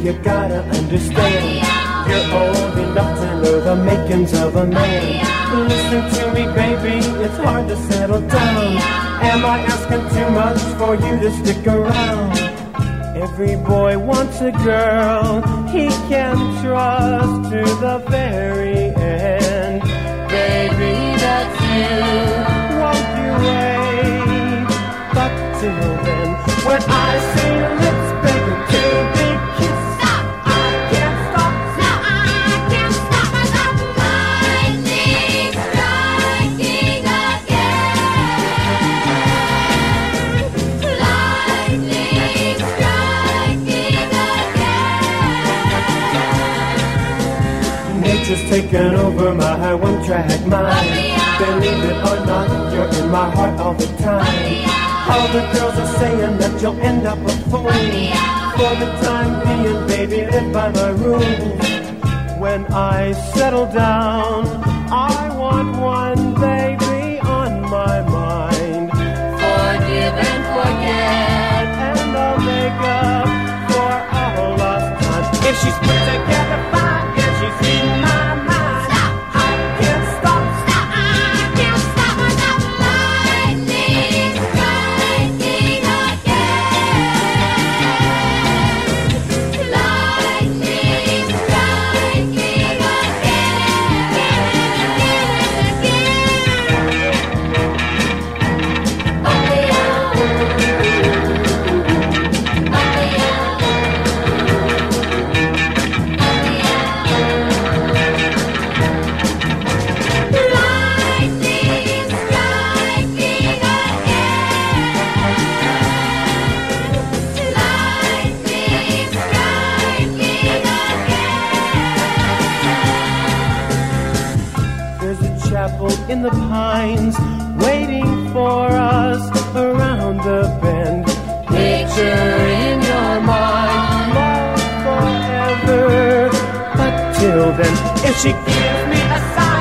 you gotta understand, you're old enough to know the makings of a man. Listen to me, baby, it's hard to settle down. Am I asking too much for you to stick around? Every boy wants a girl he can trust to the very end. Baby, that's you, won't you wait? But till then, when I see your lips begging to be kissed, Stop! I can't stop. No, I can't stop myself. Lightning striking again. Lightning striking again. Nature's taken over my one-track mind. Believe it or not, you're in my heart all the time. All the girls are saying that you'll end up a fool. For the time being, baby, live by my rules. When I settle down, I want one baby on my mind. Forgive and forget, and I'll make up for our lost time. If she's put together fine, if she's in my mind, Stop! I can't stop. Stop! I can't stop myself. Lightning striking again. Lightning striking There's a chapel in the pines waiting for us around the bend. Picture in your mind, love forever. But till then, if she gives me a sign,